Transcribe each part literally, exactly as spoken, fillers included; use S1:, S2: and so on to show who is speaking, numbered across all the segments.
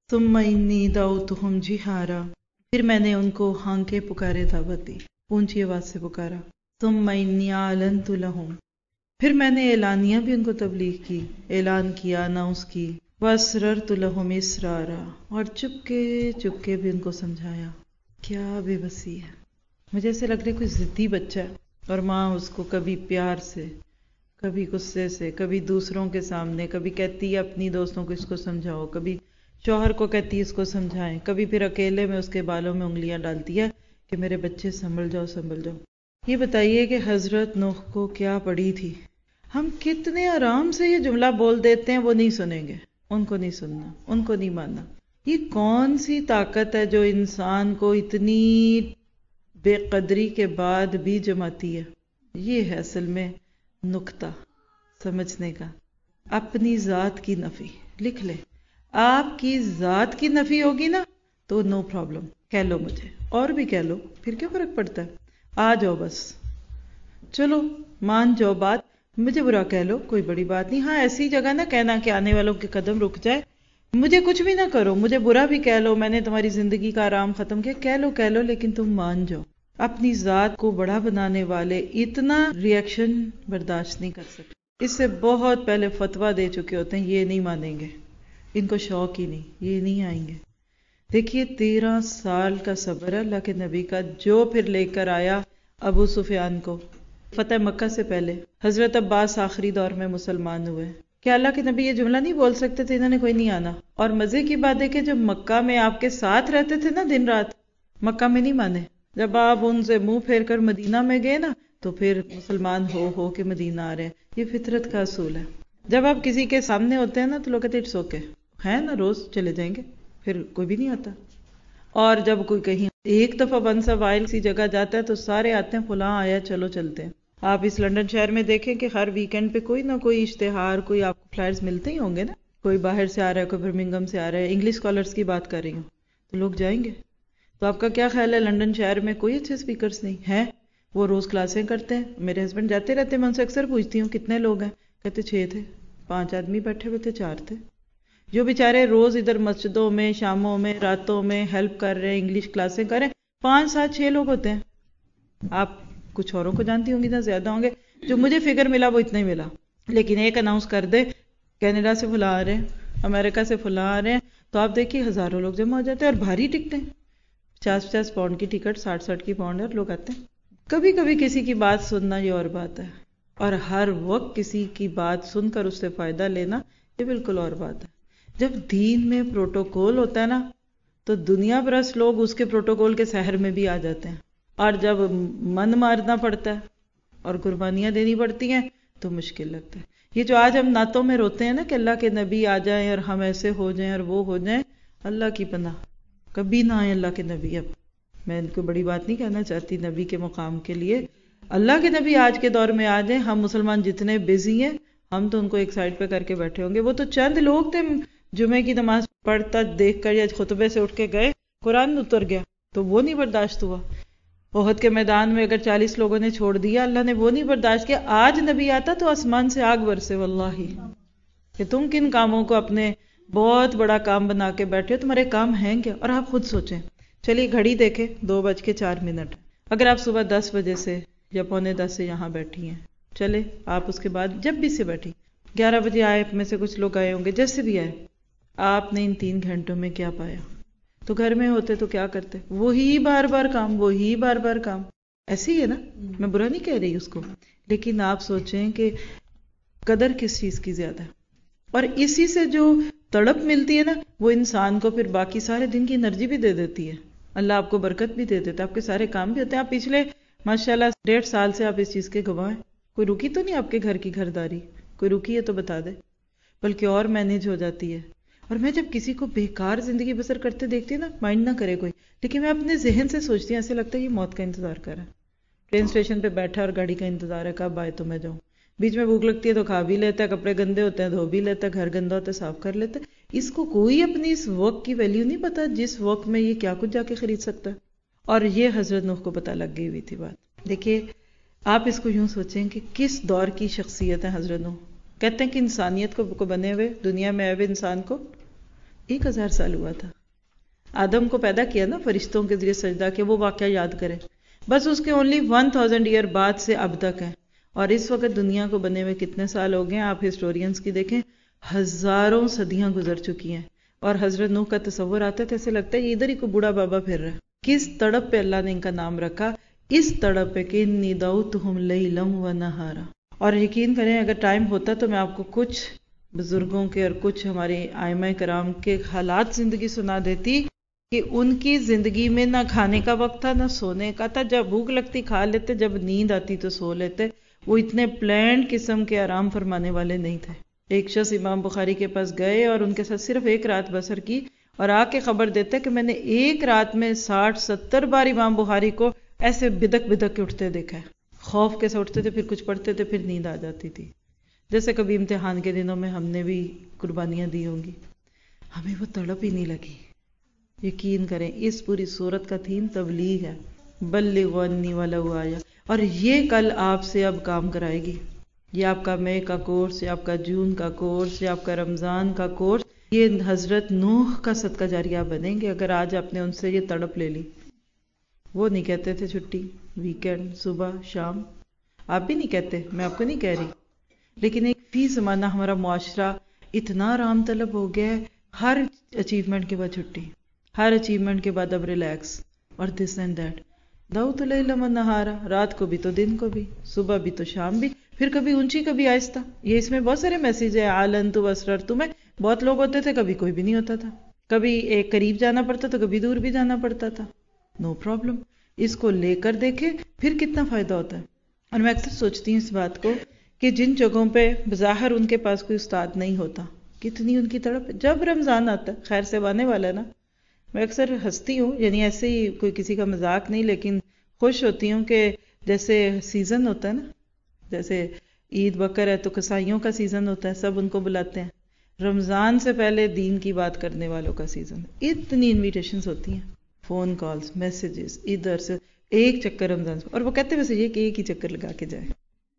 S1: ثم انی دعوتہم جہارا، پھر میں نے ان کو ہانکے پکارے دعوت دی، اونچی آواز سے پکارا۔ ثم انی اعلنت لہم، پھر میں نے اعلانیہ بھی ان کو تبلیغ کی، اعلان کیا، اناؤنس کی۔ واسررت لہم اسرارا، اور چپکے چپکے بھی ان کو سمجھایا۔ کیا بے بسی ہے، مجھے ایسے لگ رہا ہے کوئی ضدی بچہ ہے اور ماں اس کو کبھی پیار سے، کبھی غصے سے، کبھی دوسروں کے سامنے، کبھی کہتی ہے اپنی دوستوں کو اس کو سمجھاؤ، کبھی شوہر کو کہتی ہے اس کو سمجھائیں، کبھی پھر اکیلے میں اس کے بالوں میں انگلیاں ڈالتی ہے کہ میرے بچے سنبھل جاؤ سنبھل جاؤ۔ یہ بتائیے کہ حضرت نوح کو کیا پڑی تھی؟ ہم کتنے آرام سے یہ جملہ بول دیتے ہیں، وہ نہیں سنیں گے، ان کو نہیں سننا، ان کو نہیں ماننا۔ یہ کون سی طاقت ہے جو انسان کو اتنی بے قدری کے بعد بھی جماتی ہے؟ یہ ہے اصل میں نکتہ سمجھنے کا۔ اپنی ذات کی نفی لکھ لے، آپ کی ذات کی نفی ہوگی نا تو نو پرابلم، کہہ لو مجھے، اور بھی کہہ لو، پھر کیا فرق پڑتا ہے؟ آ جاؤ بس، چلو مان جاؤ بات، مجھے برا کہہ لو، کوئی بڑی بات نہیں۔ ہاں ایسی جگہ نہ کہنا کہ آنے والوں کے قدم رک جائے، مجھے کچھ بھی نہ کرو، مجھے برا بھی کہہ لو، میں نے تمہاری زندگی کا آرام ختم کیا، کہہ لو کہہ لو، لیکن تم مان جاؤ۔ اپنی ذات کو بڑا بنانے والے اتنا ریئیکشن برداشت نہیں کر سکتے، اس سے بہت پہلے فتویٰ دے چکے ہوتے ہیں یہ نہیں مانیں گے، ان کو شوق ہی نہیں، یہ نہیں آئیں گے۔ دیکھیے تیرہ سال کا صبر ہے اللہ کے نبی کا، جو پھر لے کر آیا ابو سفیان کو فتح مکہ سے پہلے۔ حضرت عباس آخری دور میں مسلمان ہوئے، کیا اللہ کے نبی یہ جملہ نہیں بول سکتے تھے انہوں نے کوئی نہیں آنا؟ اور مزے کی بات ہے کہ جب مکہ میں آپ کے ساتھ رہتے تھے نا دن رات، مکہ میں نہیں مانے، جب آپ ان سے منہ پھیر کر مدینہ میں گئے نا تو پھر مسلمان ہو ہو کے مدینہ آ رہے ہیں۔ یہ فطرت کا اصول ہے، جب آپ کسی کے سامنے ہوتے ہیں نا تو لوگ کہتے ہیں اٹس اوکے، ہے نا روز چلے جائیں گے، پھر کوئی بھی نہیں آتا۔ اور جب کوئی کہیں ایک دفعہ بنسا وائل سی جگہ جاتا ہے تو سارے آتے ہیں، فلاں آیا چلو چلتے ہیں۔ آپ اس لنڈن شہر میں دیکھیں کہ ہر ویکینڈ پہ کوئی نہ کوئی اشتہار، کوئی آپ کو فلائرز ملتے ہی ہوں گے نا، کوئی باہر سے آ رہا ہے، کوئی برمنگھم سے آ رہا ہے، انگلش اسکالرس کی بات کر رہی ہوں تو لوگ جائیں گے۔ تو آپ کا کیا خیال ہے لنڈن شہر میں کوئی اچھے اسپیکرز نہیں ہیں؟ وہ روز کلاسیں کرتے ہیں، میرے ہسبینڈ جاتے رہتے ہیں، میں ان سے اکثر پوچھتی ہوں کتنے لوگ ہیں، کہتے چھ تھے، پانچ آدمی بیٹھے ہوئے تھے، چار تھے، جو بیچارے روز ادھر مسجدوں میں، شاموں میں، راتوں میں ہیلپ کر رہے ہیں، انگلش کلاسیں کر رہے ہیں، پانچ سات چھ لوگ ہوتے ہیں۔ آپ کچھ اوروں کو جانتی ہوں گی نا، زیادہ ہوں گے، جو مجھے فگر ملا وہ اتنا ہی ملا۔ لیکن ایک اناؤنس کر دے کینیڈا سے فلاں آ رہے ہیں، امریکہ سے فلاں آ رہے ہیں، تو آپ دیکھیے ہزاروں لوگ جمع ہو جاتے ہیں، اور بھاری ٹکٹیں، پچاس پچاس پاؤنڈ کی ٹکٹ، ساٹھ ساٹھ کی پاؤنڈ ہے، اور لوگ آتے ہیں۔ کبھی کبھی کسی کی بات سننا یہ اور بات ہے، اور ہر وقت کسی کی بات سن کر اس سے فائدہ لینا یہ بالکل اور بات ہے۔ جب دین میں پروٹوکول ہوتا ہے نا تو دنیا پرست لوگ اس کے پروٹوکول کے سحر میں بھی آ جاتے ہیں، اور جب من مارنا پڑتا ہے اور قربانیاں دینی پڑتی ہیں تو مشکل لگتا ہے۔ یہ جو آج ہم نعتوں میں روتے ہیں نا کہ اللہ کے نبی آ جائیں اور ہم ایسے ہو جائیں اور وہ ہو جائیں، اللہ کی پناہ کبھی نہ آئے اللہ کے نبی۔ اب میں ان کو بڑی بات نہیں کہنا چاہتی نبی کے مقام کے لیے، اللہ کے نبی آج کے دور میں آ جائیں، ہم مسلمان جتنے بزی ہیں ہم تو ان کو ایک سائڈ پہ کر کے بیٹھے ہوں گے۔ وہ تو چند لوگ تھے جمعے کی نماز پڑھتا دیکھ کر یا خطبے سے اٹھ کے گئے، قرآن اتر گیا تو وہ نہیں برداشت ہوا۔ احد کے میدان میں اگر چالیس لوگوں نے چھوڑ دیا، اللہ نے وہ نہیں برداشت کیا۔ آج نبی آتا تو آسمان سے آگ برسے واللہ کہ تم کن کاموں کو اپنے بہت بڑا کام بنا کے بیٹھے ہو، تمہارے کام ہیں کیا؟ اور آپ خود سوچیں، چلیے گھڑی دیکھیں دو بج کے چار منٹ، اگر آپ صبح دس بجے سے یا پونے دس سے یہاں بیٹھی ہیں، چلے آپ اس کے بعد جب بھی سے بیٹھی، گیارہ بجے آئے میں سے کچھ لوگ آئے ہوں گے، جیسے بھی آئے، آپ نے ان تین گھنٹوں میں کیا پایا؟ تو گھر میں ہوتے تو کیا کرتے؟ وہی بار بار کام، وہی بار بار کام، ایسے ہی ہے نا، میں برا نہیں کہہ رہی اس کو، لیکن آپ سوچیں کہ قدر کس چیز کی زیادہ ہے، اور اسی سے جو تڑپ ملتی ہے نا وہ انسان کو پھر باقی سارے دن کی انرجی بھی دے دیتی ہے، اللہ آپ کو برکت بھی دے دیتا ہے، آپ کے سارے کام بھی ہوتے ہیں۔ آپ پچھلے ماشاءاللہ ڈیڑھ سال سے آپ اس چیز کے گواہ ہیں، کوئی رکی تو نہیں آپ کے گھر کی گھرداری؟ کوئی رکی ہے تو بتا دے، بلکہ اور مینیج ہو جاتی ہے۔ اور میں جب کسی کو بیکار زندگی بسر کرتے دیکھتی ہوں نا، مائنڈ نہ کرے کوئی، لیکن میں اپنے ذہن سے سوچتی ہوں، ایسے لگتا ہے یہ موت کا انتظار کر رہا ہے، ٹرین اسٹیشن پہ بیٹھا اور گاڑی کا انتظار ہے کب آئے تو میں جاؤں، بیچ میں بھوک لگتی ہے تو کھا بھی لیتا ہے، کپڑے گندے ہوتے ہیں دھو بھی لیتا ہے، گھر گندا ہوتا ہے صاف کر لیتا ہے۔ اس کو کوئی اپنی اس وقت کی ویلیو نہیں پتا جس وقت میں یہ کیا کچھ جا کے خرید سکتا ہے، اور یہ حضرت نوح کو پتہ لگ گئی ہوئی تھی بات۔ دیکھیے آپ اس کو یوں سوچیں کہ کس دور کی شخصیت ہے حضرت نوح، کہتے ہیں کہ انسانیت کو بنے ہوئے، دنیا میں آئے ہوئے انسان کو ایک ہزار سال ہوا تھا. آدم کو پیدا کیا نا فرشتوں کے ذریعے سجدہ کہ وہ واقعہ یاد کرے. بس اس کے اونلی ون تھاؤزینڈ ایئر بعد سے اب تک ہے. اور اس وقت دنیا کو بنے ہوئے کتنے سال ہو گئے ہیں آپ ہسٹورینز کی دیکھیں، ہزاروں صدیاں گزر چکی ہیں. اور حضرت نوح کا تصور آتا ہے تو ایسے لگتا ہے یہ ادھر ہی کوئی بوڑھا بابا پھر رہا ہے. کس تڑپ پہ اللہ نے ان کا نام رکھا، اس تڑپ پہ کہ انی دعوتہم لیلا و نہارا. اور یقین کریں اگر ٹائم ہوتا تو میں آپ کو کچھ بزرگوں کے اور کچھ ہمارے ائمہ کرام کے حالات زندگی سنا دیتی کہ ان کی زندگی میں نہ کھانے کا وقت تھا نہ سونے کا تھا. جب بھوک لگتی کھا لیتے، جب نیند آتی تو سو لیتے. وہ اتنے پلانڈ قسم کے آرام فرمانے والے نہیں تھے. ایک شخص امام بخاری کے پاس گئے اور ان کے ساتھ صرف ایک رات بسر کی اور آ کے خبر دیتے کہ میں نے ایک رات میں ساٹھ ستر بار امام بخاری کو ایسے بدک بدک کے اٹھتے دیکھا ہے. خوف کے سے اٹھتے تھے، پھر کچھ پڑھتے تھے، پھر نیند آ جاتی تھی. جیسے کبھی امتحان کے دنوں میں ہم نے بھی قربانیاں دی ہوں گی، ہمیں وہ تڑپ ہی نہیں لگی. یقین کریں اس پوری صورت کا تھیم تبلیغ ہے، بلغوا انی ولو آیا. اور یہ کل آپ سے اب کام کرائے گی. یہ آپ کا مئی کا کورس، یہ آپ کا جون کا کورس، یہ آپ کا رمضان کا کورس، یہ حضرت نوح کا صدقہ جاریہ بنیں گے اگر آج آپ نے ان سے یہ تڑپ لے لی. وہ نہیں کہتے تھے چھٹی، ویکینڈ، صبح شام. آپ بھی نہیں کہتے، میں آپ کو نہیں کہہ رہی. لیکن ایک فی زمانہ ہمارا معاشرہ اتنا آرام طلب ہو گیا ہے، ہر اچیومنٹ کے بعد چھٹی، ہر اچیومنٹ کے بعد اب ریلیکس، اور دس اینڈ دیٹ. دعوت اللیل و نہارا، رات کو بھی تو دن کو بھی، صبح بھی تو شام بھی، پھر کبھی اونچی کبھی آہستہ. یہ اس میں بہت سارے میسیج ہے. اعلنت واسررت میں بہت لوگ ہوتے تھے، کبھی کوئی بھی نہیں ہوتا تھا. کبھی ایک قریب جانا پڑتا تھا، کبھی دور بھی جانا پڑتا تھا. No problem. اس کو لے کر دیکھیں پھر کتنا فائدہ ہوتا ہے. اور میں اکثر سوچتی ہوں اس بات کو کہ جن جگہوں پہ بظاہر ان کے پاس کوئی استاد نہیں ہوتا، کتنی ان کی تڑپ. جب رمضان آتا ہے، خیر سے آنے والا ہے نا، میں اکثر ہنستی ہوں، یعنی ایسے ہی کوئی کسی کا مذاق نہیں، لیکن خوش ہوتی ہوں کہ جیسے سیزن ہوتا ہے نا، جیسے عید بقر ہے تو قصائیوں کا سیزن ہوتا ہے، سب ان کو بلاتے ہیں. رمضان سے پہلے دین کی بات کرنے والوں کا سیزن. اتنی انویٹیشنز ہوتی ہیں، فون کالز، میسیجز، ادھر سے ایک چکر رمضان سے. اور وہ کہتے ہیں ویسے یہ کہ ایک ہی چکر لگا کے جائیں.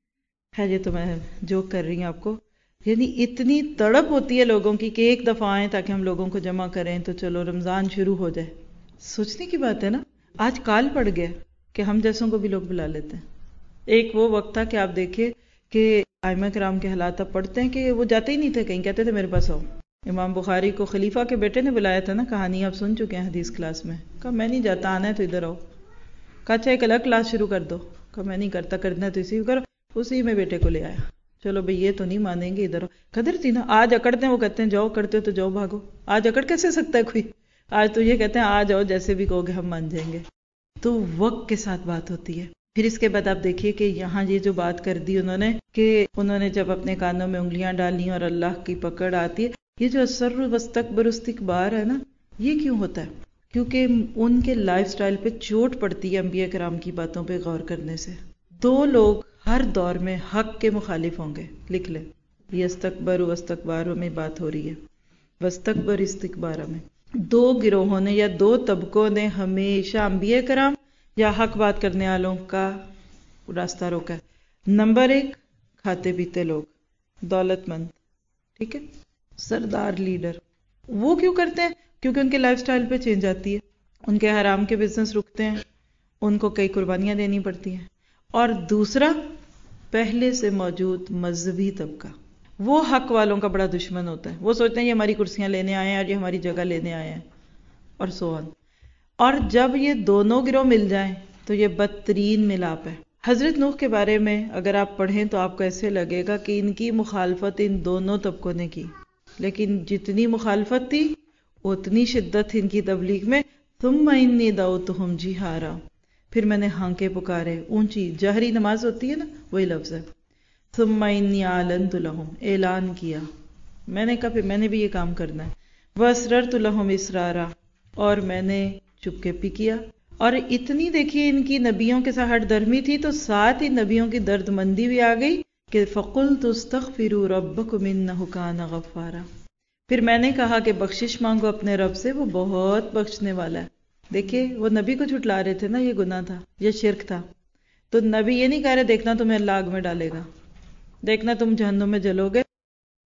S1: ہے یہ تو میں جوک کر رہی ہوں آپ کو. یعنی اتنی تڑپ ہوتی ہے لوگوں کی کہ ایک دفعہ آئیں تاکہ ہم لوگوں کو جمع کریں تو چلو رمضان شروع ہو جائے. سوچنے کی بات ہے نا. آج کال پڑ گیا کہ ہم جیسوں کو بھی لوگ بلا لیتے ہیں. ایک وہ وقت تھا کہ آپ دیکھیں کہ ائمہ کرام کے حالات آپ پڑھتے ہیں کہ وہ جاتے ہی نہیں تھے کہیں، کہتے تھے میرے پاس آؤ. امام بخاری کو خلیفہ کے بیٹے نے بلایا تھا نا، کہانی آپ سن چکے ہیں حدیث کلاس میں. کہا میں نہیں جاتا، آنا ہے تو ادھر آؤ. کہا اچھا ایک الگ کلاس شروع کر دو. کہا میں نہیں کرتا، کرنا ہے تو اسی کرو. اسی میں بیٹے کو لے آیا. چلو بھئی یہ تو نہیں مانیں گے، ادھر قدر تھی نا. آج اکڑتے ہیں، وہ کہتے ہیں جاؤ، کرتے ہو تو جاؤ، بھاگو. آج اکڑ کیسے سکتا ہے کوئی؟ آج تو یہ کہتے ہیں آ جاؤ، جیسے بھی کہو گے ہم مان جائیں گے. تو وقت کے ساتھ بات ہوتی ہے. پھر اس کے بعد آپ دیکھیے کہ یہاں یہ جو بات کر دی انہوں نے کہ انہوں نے جب اپنے کانوں میں انگلیاں ڈالی اور اللہ کی پکڑ آتی ہے. یہ جو اثر وستکبر استکبار ہے نا، یہ کیوں ہوتا ہے؟ کیونکہ ان کے لائف سٹائل پہ چوٹ پڑتی ہے انبیاء کرام کی باتوں پہ غور کرنے سے. دو لوگ ہر دور میں حق کے مخالف ہوں گے، لکھ لیں. یہ استکبر و استکباروں میں بات ہو رہی ہے، وستکبر استکبارہ میں. دو گروہوں نے یا دو طبقوں نے ہمیشہ انبیاء کرام یا حق بات کرنے والوں کا راستہ روکا ہے. نمبر ایک، کھاتے پیتے لوگ، دولت مند، ٹھیک ہے، سردار لیڈر. وہ کیوں کرتے ہیں؟ کیونکہ ان کے لائف سٹائل پہ چینج آتی ہے، ان کے حرام کے بزنس رکتے ہیں، ان کو کئی قربانیاں دینی پڑتی ہیں. اور دوسرا، پہلے سے موجود مذہبی طبقہ، وہ حق والوں کا بڑا دشمن ہوتا ہے. وہ سوچتے ہیں یہ ہماری کرسیاں لینے آئے ہیں اور یہ ہماری جگہ لینے آئے ہیں، اور سو آن. اور جب یہ دونوں گروہ مل جائیں تو یہ بدترین ملاپ ہے. حضرت نوح کے بارے میں اگر آپ پڑھیں تو آپ کو ایسے لگے گا کہ ان کی مخالفت ان دونوں طبقوں نے کی، لیکن جتنی مخالفت تھی اتنی شدت ان کی تبلیغ میں. ثم انی دعوتہم جہارا، پھر میں نے ہانکے پکارے. اونچی جہری نماز ہوتی ہے نا، وہی لفظ ہے. ثم انی اعلنت لہم، اعلان کیا. میں نے کہا پھر میں نے بھی یہ کام کرنا ہے. واسررت لہم اسرارا، اور میں نے چپکے پی کیا. اور اتنی دیکھیے ان کی نبیوں کے ساتھ ہٹ درمی تھی تو ساتھ ہی نبیوں کی درد مندی بھی آ گئی کہ فقلت استغفروا ربکم انہ کان غفارا. پھر میں نے کہا کہ بخشش مانگو اپنے رب سے، وہ بہت بخشنے والا ہے. دیکھیے وہ نبی کو جھٹلا رہے تھے نا، یہ گناہ تھا، یہ شرک تھا. تو نبی یہ نہیں کہہ رہے دیکھنا تمہیں اللہ آگ میں ڈالے گا، دیکھنا تم جہنم میں جلو گے.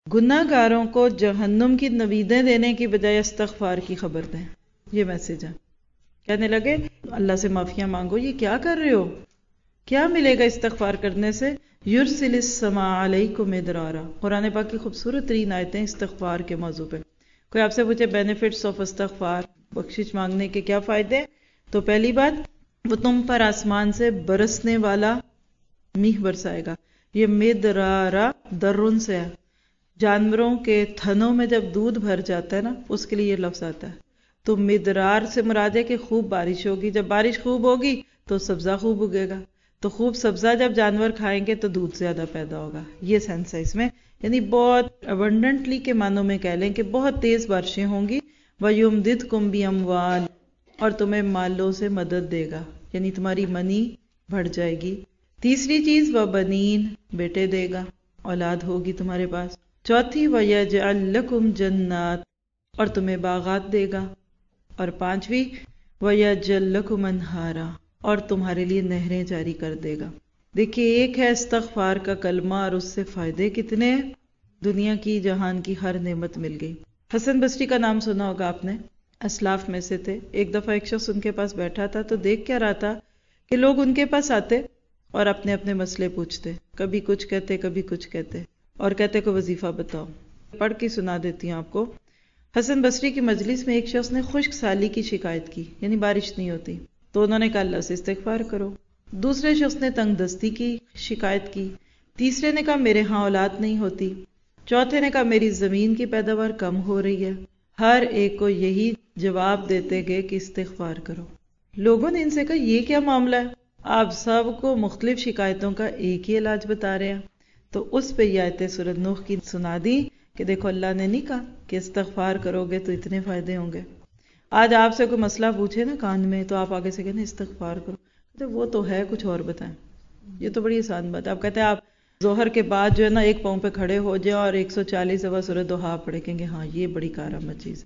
S1: گناہ گاروں کو جہنم کی نویدیں دینے کی بجائے استغفار کی خبر دیں. یہ میسج ہے. کہنے لگے اللہ سے معافیاں مانگو. یہ کیا کر رہے ہو؟ کیا ملے گا استغفار کرنے سے؟ یرسل السماء علیکم مدرارا. قرآن پاک کی خوبصورت ترین آیتیں استغفار کے موضوع پہ. کوئی آپ سے پوچھے بینیفٹس آف استغفار، بخشش مانگنے کے کیا فائدے؟ تو پہلی بات، وہ تم پر آسمان سے برسنے والا میہ برسائے گا. یہ مدرارا درن سے ہے. جانوروں کے تھنوں میں جب دودھ بھر جاتا ہے نا، اس کے لیے یہ لفظ آتا ہے. تو مدرار سے مراد ہے کہ خوب بارش ہوگی. جب بارش خوب ہوگی تو سبزہ خوب اگے گا. تو خوب سبزہ جب جانور کھائیں گے تو دودھ زیادہ پیدا ہوگا. یہ سینس ہے اس میں. یعنی بہت ابنڈنٹلی کے معنوں میں کہہ لیں کہ بہت تیز بارشیں ہوں گی. وَيُمْدِدْكُمْ بِأَمْوَالٍ، اور تمہیں مالوں سے مدد دے گا، یعنی تمہاری منی بڑھ جائے گی. تیسری چیز وَبَنِينَ، بیٹے دے گا، اولاد ہوگی تمہارے پاس. چوتھی وَيَجْعَلْ لَكُمْ جَنَّاتٍ، اور تمہیں باغات دے گا. اور پانچویں وَيَجْعَلْ لَكُمْ أَنْهَارًا، اور تمہارے لیے نہریں جاری کر دے گا. دیکھیے ایک ہے استغفار کا کلمہ اور اس سے فائدے کتنے ہیں. دنیا کی جہان کی ہر نعمت مل گئی. حسن بصری کا نام سنا ہوگا آپ نے، اسلاف میں سے تھے. ایک دفعہ ایک شخص ان کے پاس بیٹھا تھا تو دیکھ کیا رہا تھا کہ لوگ ان کے پاس آتے اور اپنے اپنے مسئلے پوچھتے. کبھی کچھ کہتے کبھی کچھ کہتے اور کہتے کو وظیفہ بتاؤ. پڑھ کے سنا دیتی ہوں آپ کو. حسن بصری کی مجلس میں ایک شخص نے خشک سالی کی شکایت کی، یعنی بارش نہیں ہوتی. تو انہوں نے کہا اللہ سے استغفار کرو. دوسرے شخص نے تنگ دستی کی شکایت کی. تیسرے نے کہا میرے ہاں اولاد نہیں ہوتی. چوتھے نے کہا میری زمین کی پیداوار کم ہو رہی ہے. ہر ایک کو یہی جواب دیتے گئے کہ استغفار کرو. لوگوں نے ان سے کہا یہ کیا معاملہ ہے؟ آپ سب کو مختلف شکایتوں کا ایک ہی علاج بتا رہے ہیں. تو اس پہ یہ آیت سورۃ نوح کی سنا دی کہ دیکھو اللہ نے نہیں کہا کہ استغفار کرو گے تو اتنے فائدے ہوں گے. آج آپ سے کوئی مسئلہ پوچھے نا کان میں تو آپ آگے سے کہتے ہیں استغفار کرو. تو وہ تو ہے، کچھ اور بتائیں. یہ تو بڑی آسان بات ہے. آپ کہتے ہیں آپ ظہر کے بعد جو ہے نا ایک پاؤں پہ کھڑے ہو جائیں اور ایک سو چالیس دفعہ سورۃ دوحہ پڑھیں، کہیں گے ہاں یہ بڑی کارآمد چیز ہے.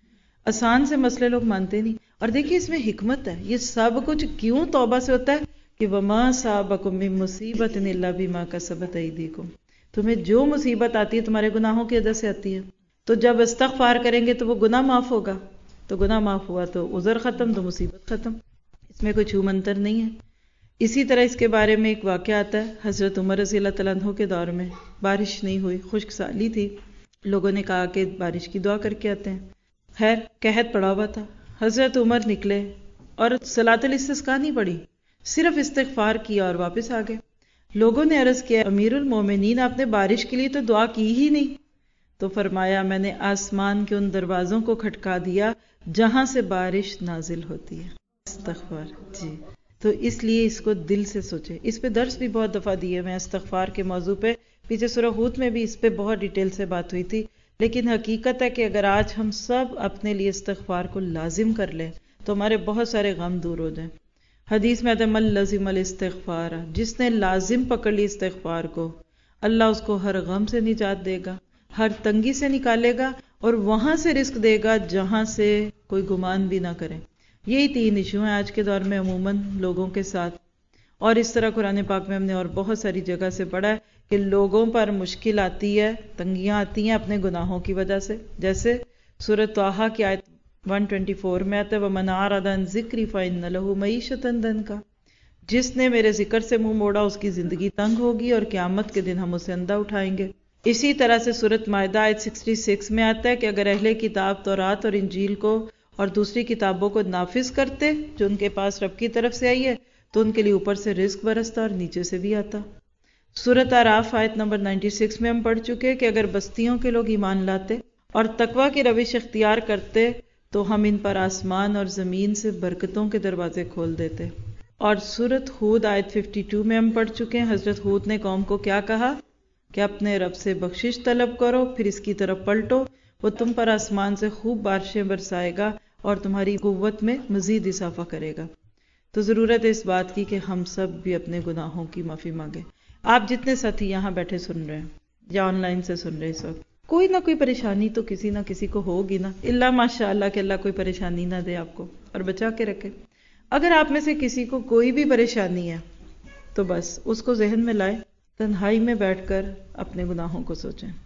S1: آسان سے مسئلے لوگ مانتے نہیں. اور دیکھیے اس میں حکمت ہے. یہ سب کچھ کیوں توبہ سے ہوتا ہے کہ وَمَا صَابَكُم مِّن مُّصِيبَةٍ إِلَّا بِمَا كَسَبَتْ أَيْدِيكُم. تمہیں جو مصیبت آتی ہے تمہارے گناہوں کی وجہ سے آتی ہے. تو جب استغفار کریں گے تو وہ گناہ معاف ہوگا. تو گناہ معاف ہوا تو عذر ختم، تو مصیبت ختم. اس میں کوئی چھو منتر نہیں ہے. اسی طرح اس کے بارے میں ایک واقعہ آتا ہے. حضرت عمر رضی اللہ تعالیٰ عنہ کے دور میں بارش نہیں ہوئی، خشک سالی تھی. لوگوں نے کہا کہ بارش کی دعا کر کے آتے ہیں. خیر قحط پڑا ہوا تھا. حضرت عمر نکلے اور صلاۃ الاستسقاء نہیں پڑھی، صرف استغفار کیا اور واپس آ گئے. لوگوں نے عرض کیا امیر المومنین آپ نے بارش کے لیے تو دعا کی ہی نہیں. تو فرمایا میں نے آسمان کے ان دروازوں کو کھٹکا دیا جہاں سے بارش نازل ہوتی ہے. استغفار. جی تو اس لیے اس کو دل سے سوچے. اس پہ درس بھی بہت دفعہ دیے میں استغفار کے موضوع پہ. پیچھے سورہ ہود میں بھی اس پہ بہت ڈیٹیل سے بات ہوئی تھی. لیکن حقیقت ہے کہ اگر آج ہم سب اپنے لیے استغفار کو لازم کر لیں تو ہمارے بہت سارے غم دور ہو جائیں. حدیث میں آتا ہے من لزم الاستغفار، جس نے لازم پکڑ لی استغفار کو اللہ اس کو ہر غم سے نجات دے گا، ہر تنگی سے نکالے گا اور وہاں سے رزق دے گا جہاں سے کوئی گمان بھی نہ کرے. یہی تین ایشو ہیں آج کے دور میں عموماً لوگوں کے ساتھ. اور اس طرح قرآن پاک میں ہم نے اور بہت ساری جگہ سے پڑھا ہے کہ لوگوں پر مشکل آتی ہے، تنگیاں آتی ہیں اپنے گناہوں کی وجہ سے. جیسے سورۃ طٰہٰ کی آیت ایک سو چوبیس میں آتا ہے وَمَنْ أَعْرَضَ عَنْ ذِكْرِي فَإِنَّ لَهُ مَعِيشَةً ضَنْكًا. جس نے میرے ذکر سے منہ موڑا اس کی زندگی تنگ ہوگی اور قیامت کے دن ہم اسے اندھا اٹھائیں گے. اسی طرح سے سورۃ مائدہ آیت چھیاسٹھ میں آتا ہے کہ اگر اہل کتاب تورات اور انجیل کو اور دوسری کتابوں کو نافذ کرتے جو ان کے پاس رب کی طرف سے آئی ہے تو ان کے لیے اوپر سے رزق برستا اور نیچے سے بھی آتا. سورۃ اعراف آیت نمبر چھیانوے میں ہم پڑھ چکے کہ اگر بستیوں کے لوگ ایمان لاتے اور تقوی کی روش اختیار کرتے تو ہم ان پر آسمان اور زمین سے برکتوں کے دروازے کھول دیتے. اور سورۃ ہود آیت باون میں ہم پڑھ چکے ہیں حضرت ہود نے قوم کو کیا کہا کہ اپنے رب سے بخشش طلب کرو پھر اس کی طرف پلٹو، وہ تم پر آسمان سے خوب بارشیں برسائے گا اور تمہاری قوت میں مزید اضافہ کرے گا. تو ضرورت ہے اس بات کی کہ ہم سب بھی اپنے گناہوں کی معافی مانگیں. آپ جتنے ساتھی یہاں بیٹھے سن رہے ہیں یا آن لائن سے سن رہے ہیں اس وقت، کوئی نہ کوئی پریشانی تو کسی نہ کسی کو ہوگی نا. اللہ ماشاء اللہ کہ اللہ کوئی پریشانی نہ دے آپ کو اور بچا کے رکھے. اگر آپ میں سے کسی کو کوئی بھی پریشانی ہے تو بس اس کو ذہن میں لائے، تنہائی میں بیٹھ کر اپنے گناہوں کو سوچیں.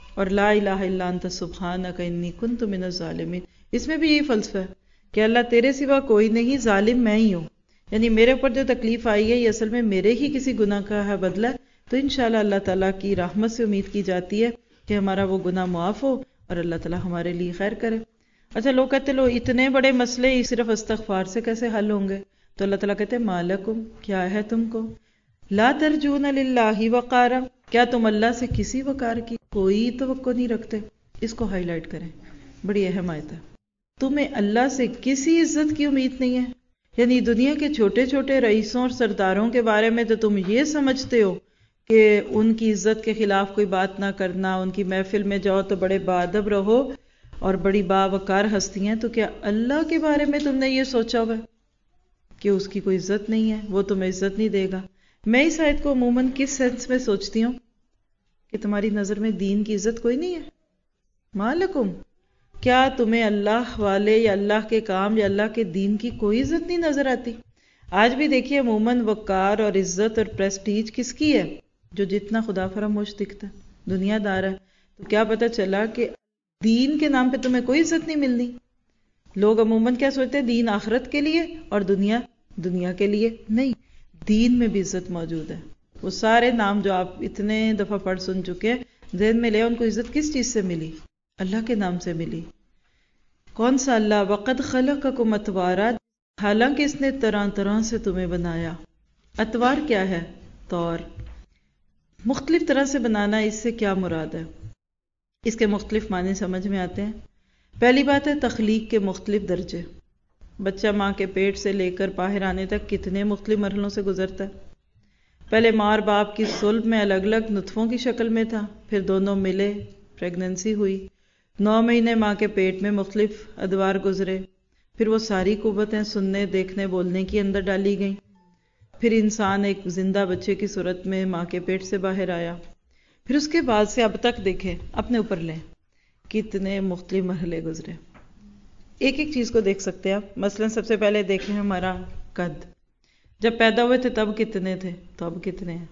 S1: اور لا الہ الا انت سبحانک انی کنت من الظالمین، اس میں بھی یہی فلسفہ ہے کہ اللہ تیرے سوا کوئی نہیں، ظالم میں ہی ہوں، یعنی میرے اوپر جو تکلیف آئی ہے یہ اصل میں میرے ہی کسی گناہ کا ہے بدلہ ہے، تو انشاءاللہ اللہ تعالیٰ کی رحمت سے امید کی جاتی ہے کہ ہمارا وہ گناہ معاف ہو اور اللہ تعالیٰ ہمارے لیے خیر کرے۔ اچھا لوگ کہتے لو اتنے بڑے مسئلے صرف استغفار سے کیسے حل ہوں گے؟ تو اللہ تعالیٰ کہتے ہیں مالکم، کیا ہے تم کو، لا ترجون للہ وقارا، کیا تم اللہ سے کسی وقار کی کوئی توقع نہیں رکھتے؟ اس کو ہائی لائٹ کریں، بڑی اہم آیت ہے۔ تمہیں اللہ سے کسی عزت کی امید نہیں ہے، یعنی دنیا کے چھوٹے چھوٹے رئیسوں اور سرداروں کے بارے میں تو تم یہ سمجھتے ہو کہ ان کی عزت کے خلاف کوئی بات نہ کرنا، ان کی محفل میں جاؤ تو بڑے باادب رہو اور بڑی باوقار ہستی ہیں، تو کیا اللہ کے بارے میں تم نے یہ سوچا ہوا ہے کہ اس کی کوئی عزت نہیں ہے، وہ تمہیں عزت نہیں دے گا؟ میں اس آیت کو عموماً کس سینس میں سوچتی ہوں کہ تمہاری نظر میں دین کی عزت کوئی نہیں ہے؟ مالکم، کیا تمہیں اللہ والے یا اللہ کے کام یا اللہ کے دین کی کوئی عزت نہیں نظر آتی؟ آج بھی دیکھیے عموماً وقار اور عزت اور پریسٹیج کس کی ہے؟ جو جتنا خدا فراموش دکھتا ہے، دنیا دار ہے۔ تو کیا پتہ چلا کہ دین کے نام پہ تمہیں کوئی عزت نہیں ملنی؟ لوگ عموماً کیا سوچتے ہیں، دین آخرت کے لیے اور دنیا دنیا کے لیے نہیں، دین میں بھی عزت موجود ہے۔ وہ سارے نام جو آپ اتنے دفعہ پڑھ سن چکے ہیں، ذہن میں لے ان کو عزت کس چیز سے ملی؟ اللہ کے نام سے ملی۔ کون سا اللہ؟ وقد خلقکم اطوارا، حالانکہ اس نے طرح طرح سے تمہیں بنایا۔ اتوار کیا ہے؟ طور، مختلف طرح سے بنانا، اس سے کیا مراد ہے؟ اس کے مختلف معنی سمجھ میں آتے ہیں۔ پہلی بات ہے تخلیق کے مختلف درجے۔ بچہ ماں کے پیٹ سے لے کر باہر آنے تک کتنے مختلف مرحلوں سے گزرتا ہے۔ پہلے ماں اور باپ کی صلب میں الگ الگ نطفوں کی شکل میں تھا، پھر دونوں ملے، پریگننسی ہوئی، نو مہینے ماں کے پیٹ میں مختلف ادوار گزرے، پھر وہ ساری قوتیں سننے، دیکھنے، بولنے کی اندر ڈالی گئیں، پھر انسان ایک زندہ بچے کی صورت میں ماں کے پیٹ سے باہر آیا، پھر اس کے بعد سے اب تک دیکھیں، اپنے اوپر لیں کتنے مختلف مرحلے گزرے۔ ایک ایک چیز کو دیکھ سکتے ہیں آپ۔ مثلا سب سے پہلے دیکھیں ہمارا قد، جب پیدا ہوئے تھے تب کتنے تھے، تو اب کتنے ہیں۔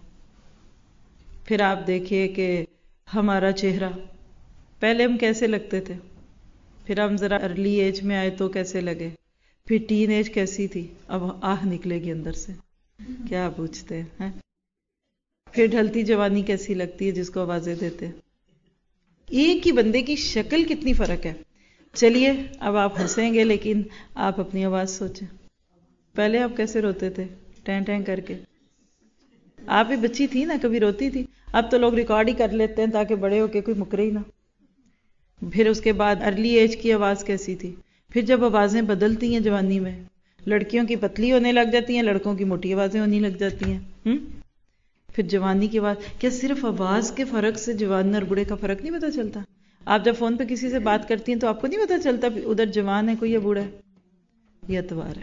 S1: پھر آپ دیکھیے کہ ہمارا چہرہ، پہلے ہم کیسے لگتے تھے، پھر ہم ذرا ارلی ایج میں آئے تو کیسے لگے، پھر ٹین ایج کیسی تھی، اب آہ نکلے گی اندر سے، کیا پوچھتے ہیں۔ پھر ڈھلتی جوانی کیسی لگتی ہے جس کو آوازیں دیتے ہیں۔ ایک ہی بندے کی شکل کتنی فرق ہے۔ چلیے اب آپ ہنسیں گے لیکن آپ اپنی آواز سوچیں، پہلے آپ کیسے روتے تھے، ٹین ٹین کر کے؟ آپ بھی بچی تھی نا، کبھی روتی تھی؟ اب تو لوگ ریکارڈ ہی کر لیتے ہیں تاکہ بڑے ہو کے کوئی مکرے ہی نہ۔ پھر اس کے بعد ارلی ایج کی آواز کیسی تھی، پھر جب آوازیں بدلتی ہیں جوانی میں، لڑکیوں کی پتلی ہونے لگ جاتی ہیں، لڑکوں کی موٹی آوازیں ہونے لگ جاتی ہیں، ہم؟ پھر جوانی کی آواز، کیا صرف آواز کے فرق سے جوان اور بوڑھے کا فرق نہیں پتہ چلتا؟ آپ جب فون پہ کسی سے بات کرتی ہیں تو آپ کو نہیں پتہ چلتا ادھر جوان ہے کوئی یا بوڑھا ہے؟ یہ اتوار ہے۔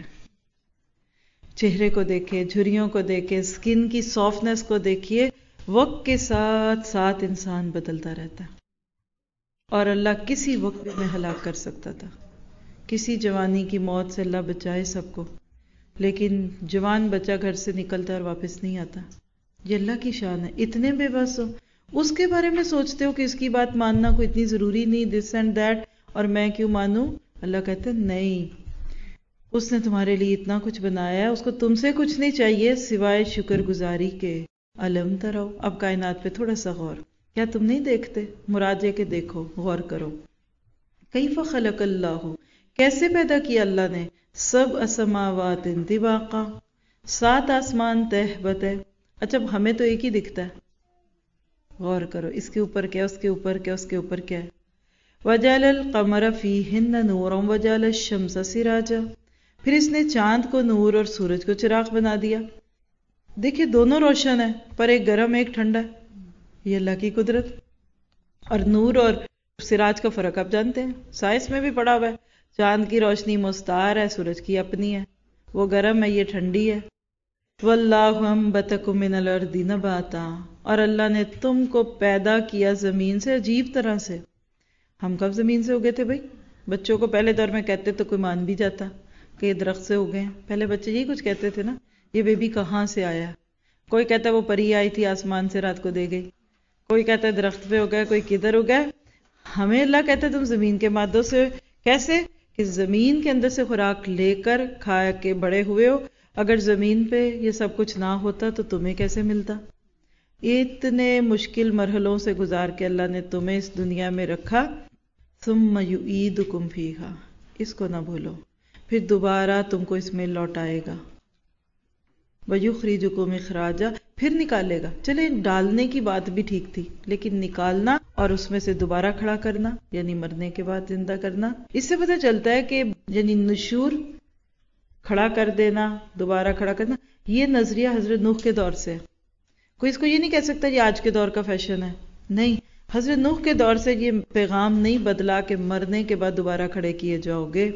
S1: چہرے کو دیکھیں، جھریوں کو دیکھیں، سکن کی سافٹنس کو دیکھیے، وقت کے ساتھ ساتھ انسان بدلتا رہتا ہے، اور اللہ کسی وقت بھی میں ہلاک کر سکتا تھا۔ کسی جوانی کی موت سے اللہ بچائے سب کو، لیکن جوان بچہ گھر سے نکلتا اور واپس نہیں آتا۔ یہ اللہ کی شان ہے۔ اتنے بے بس ہو، اس کے بارے میں سوچتے ہو کہ اس کی بات ماننا کوئی اتنی ضروری نہیں، دس اینڈ دیٹ، اور میں کیوں مانوں؟ اللہ کہتے ہیں نہیں، اس نے تمہارے لیے اتنا کچھ بنایا ہے، اس کو تم سے کچھ نہیں چاہیے سوائے شکر گزاری کے۔ علم ترو، اب کائنات پہ تھوڑا سا غور، کیا تم نہیں دیکھتے؟ مراد یہ کہ دیکھو، غور کرو۔ کیف خلق اللہ، کیسے پیدا کیا اللہ نے؟ سب السماوات طباقا، سات آسمان تہ بتہ۔ اچھا ہمیں تو ایک ہی دکھتا ہے، غور کرو اس کے اوپر کیا، اس کے اوپر کیا، اس کے اوپر کیا ہے۔ وجعل القمر فیہن نورا وجعل الشمس سراجا، پھر اس نے چاند کو نور اور سورج کو چراغ بنا دیا۔ دیکھیے دونوں روشن ہیں، پر ایک گرم ایک ٹھنڈا ہے، یہ اللہ کی قدرت۔ اور نور اور سراج کا فرق آپ جانتے ہیں، سائنس میں بھی پڑھا ہوا ہے، چاند کی روشنی مستعار ہے، سورج کی اپنی ہے، وہ گرم ہے، یہ ٹھنڈی ہے۔ واللہ انبتکم من الارض نباتا، اور اللہ نے تم کو پیدا کیا زمین سے عجیب طرح سے۔ ہم کب زمین سے اگے تھے بھائی؟ بچوں کو پہلے دور میں کہتے تو کوئی مان بھی جاتا کہ یہ درخت سے اگے ہیں، پہلے بچے یہی کچھ کہتے تھے نا، یہ بیبی کہاں سے آیا؟ کوئی کہتا ہے وہ پری آئی تھی آسمان سے رات کو دے گئی، کوئی کہتا ہے درخت پہ اگا، کوئی کدھر اگا، ہمیں اللہ کہتا ہے تم زمین کے مادوں سے، کیسے کہ زمین کے اندر سے خوراک لے کر کھا کے بڑے ہوئے ہو، اگر زمین پہ یہ سب کچھ نہ ہوتا تو تمہیں کیسے ملتا؟ اتنے مشکل مرحلوں سے گزار کے اللہ نے تمہیں اس دنیا میں رکھا، ثم یعیدکم فیہا، اس کو نہ بھولو، پھر دوبارہ تم کو اس میں لوٹائے گا، وَيُخْرِجُكُمْ إِخْرَاجًا، پھر نکالے گا۔ چلے ڈالنے کی بات بھی ٹھیک تھی، لیکن نکالنا اور اس میں سے دوبارہ کھڑا کرنا، یعنی مرنے کے بعد زندہ کرنا، اس سے پتہ چلتا ہے کہ یعنی نشور، کھڑا کر دینا، دوبارہ کھڑا کرنا، یہ نظریہ حضرت نوح کے دور سے ہے۔ کوئی اس کو یہ نہیں کہہ سکتا یہ آج کے دور کا فیشن ہے، نہیں، حضرت نوح کے دور سے یہ پیغام نہیں بدلا کہ مرنے کے بعد دوبارہ کھڑے کیے جاؤ گے۔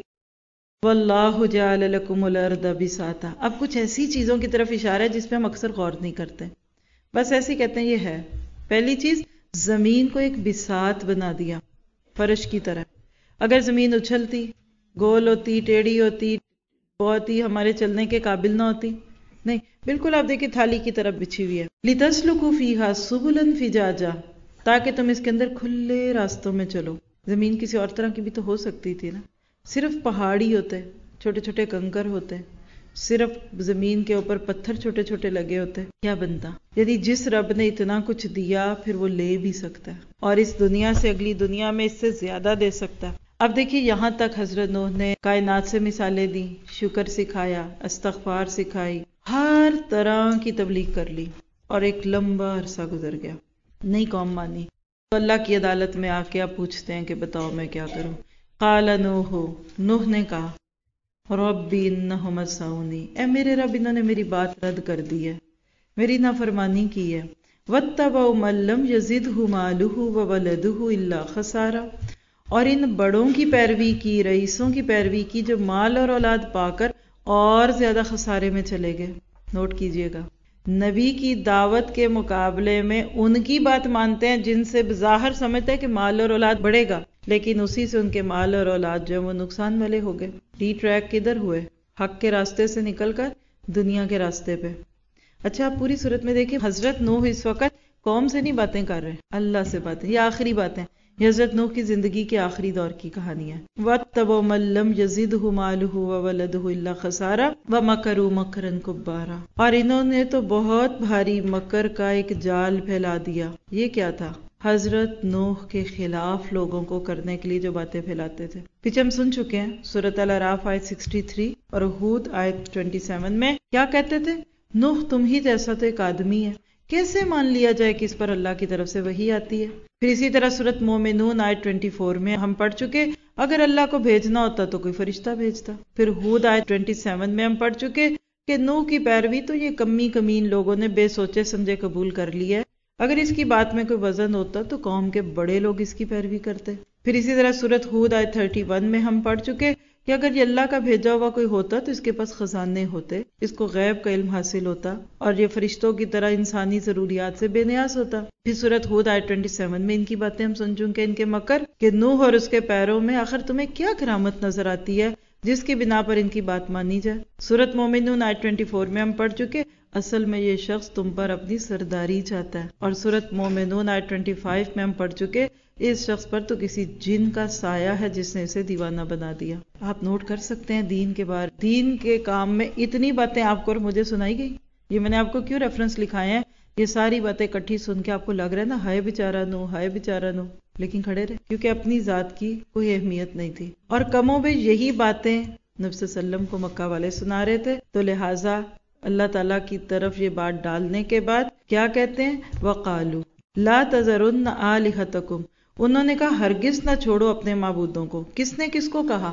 S1: واللہ جعل لکم الارض بساطا، اب کچھ ایسی چیزوں کی طرف اشارہ ہے جس پہ ہم اکثر غور نہیں کرتے، بس ایسے ہی کہتے ہیں یہ ہے۔ پہلی چیز، زمین کو ایک بساط بنا دیا، فرش کی طرح۔ اگر زمین اچھلتی، گول ہوتی، ٹیڑھی ہوتی، بہت ہی ہمارے چلنے کے قابل نہ ہوتی، نہیں، بالکل آپ دیکھیں تھالی کی طرف بچھی ہوئی ہے۔ لِتَسْلُكُوا فِيهَا سُبُلًا فِجَاجًا، تاکہ تم اس کے اندر کھلے راستوں میں چلو۔ زمین کسی اور طرح کی بھی تو ہو سکتی تھی نا، صرف پہاڑی ہوتے، چھوٹے چھوٹے کنکر ہوتے، صرف زمین کے اوپر پتھر چھوٹے چھوٹے لگے ہوتے، کیا بنتا؟ یعنی جس رب نے اتنا کچھ دیا پھر وہ لے بھی سکتا ہے، اور اس دنیا سے اگلی دنیا میں اس سے زیادہ دے سکتا ہے۔ اب دیکھیے یہاں تک حضرت نوح نے کائنات سے مثالیں دی، شکر سکھایا، استغفار سکھائی، ہر طرح کی تبلیغ کر لی، اور ایک لمبا عرصہ گزر گیا، نئی قوم مانی۔ تو اللہ کی عدالت میں آ کے آپ پوچھتے ہیں کہ بتاؤ میں کیا کروں؟ قال نوح، نوح نے کہا، ربی انہم عصونی، اے میرے رب انہوں نے میری بات رد کر دی ہے، میری نافرمانی کی ہے۔ واتبعوا من لم یزدہ مالہ وولدہ الا خسارا، اور ان بڑوں کی پیروی کی، رئیسوں کی پیروی کی جو مال اور اولاد پا کر اور زیادہ خسارے میں چلے گئے۔ نوٹ کیجئے گا، نبی کی دعوت کے مقابلے میں ان کی بات مانتے ہیں جن سے بظاہر سمجھتے ہیں کہ مال اور اولاد بڑھے گا، لیکن اسی سے ان کے مال اور اولاد جو وہ نقصان والے ہو گئے۔ ڈی ٹریک کدھر ہوئے؟ حق کے راستے سے نکل کر دنیا کے راستے پہ۔ اچھا آپ پوری صورت میں دیکھیں، حضرت نوح اس وقت قوم سے نہیں باتیں کر رہے، اللہ سے باتیں، یہ آخری باتیں، یہ حضرت نوح کی زندگی کے آخری دور کی کہانی ہے۔ وَاتَّبَعُوا مَن لَّمْ يَزِدْهُ مَالُهُ وَوَلَدُهُ إِلَّا خَسَارًا وَمَكَرُوا مَكْرًا كُبَّارًا، اور انہوں نے تو بہت بھاری مکر کا ایک جال پھیلا دیا۔ یہ کیا تھا؟ حضرت نوح کے خلاف لوگوں کو کرنے کے لیے جو باتیں پھیلاتے تھے۔ پیچھے ہم سن چکے ہیں سورۃ الاعراف آیت اکسٹھ اور ہود آیت سبیس میں کیا کہتے تھے؟ نوح تم ہی جیسا تو ایک آدمی ہے، کیسے مان لیا جائے کہ اس پر اللہ کی طرف سے وحی آتی ہے؟ پھر اسی طرح سورۃ مومنون آیت چوبیس میں ہم پڑھ چکے اگر اللہ کو بھیجنا ہوتا تو کوئی فرشتہ بھیجتا۔ پھر ہود آیت ستائیس میں ہم پڑھ چکے کہ نوح کی پیروی تو یہ کمی کمین لوگوں نے بے سوچے سمجھے قبول کر لی ہے، اگر اس کی بات میں کوئی وزن ہوتا تو قوم کے بڑے لوگ اس کی پیروی کرتے۔ پھر اسی طرح سورۃ ہود آیت اکتیس میں ہم پڑھ چکے کہ اگر یہ اللہ کا بھیجا ہوا کوئی ہوتا تو اس کے پاس خزانے ہوتے، اس کو غیب کا علم حاصل ہوتا، اور یہ فرشتوں کی طرح انسانی ضروریات سے بے نیاز ہوتا۔ پھر سورۃ ہود آیت اکیس میں ان کی باتیں ہم سن چکے، ان کے مکر، کہ نوح اور اس کے پیروں میں آخر تمہیں کیا کرامت نظر آتی ہے جس کی بنا پر ان کی بات مانی جائے۔ سورۃ مومنون آیت چوبیس میں ہم پڑھ چکے اصل میں یہ شخص تم پر اپنی سرداری چاہتا ہے، اور سورۃ مومنون آیت پچیس میں ہم پڑھ چکے اس شخص پر تو کسی جن کا سایہ ہے جس نے اسے دیوانہ بنا دیا۔ آپ نوٹ کر سکتے ہیں دین کے بارے، دین کے کام میں اتنی باتیں آپ کو اور مجھے سنائی گئی۔ یہ میں نے آپ کو کیوں ریفرنس لکھائے ہیں؟ یہ ساری باتیں اکٹھی سن کے آپ کو لگ رہا ہے نا ہائے بیچارہ نو، ہائے بیچارہ نو، لیکن کھڑے رہے کیونکہ اپنی ذات کی کوئی اہمیت نہیں تھی، اور کم و بیش یہی باتیں نبی صلی اللہ علیہ وسلم کو مکہ والے سنا رہے تھے، تو لہٰذا اللہ تعالیٰ کی طرف یہ بات ڈالنے کے بعد کیا کہتے ہیں؟ وَقَالُوا لَا تَذَرُنَّ آلِهَتَكُمْ، انہوں نے کہا ہرگز نہ چھوڑو اپنے معبودوں کو۔ کس نے کس کو کہا؟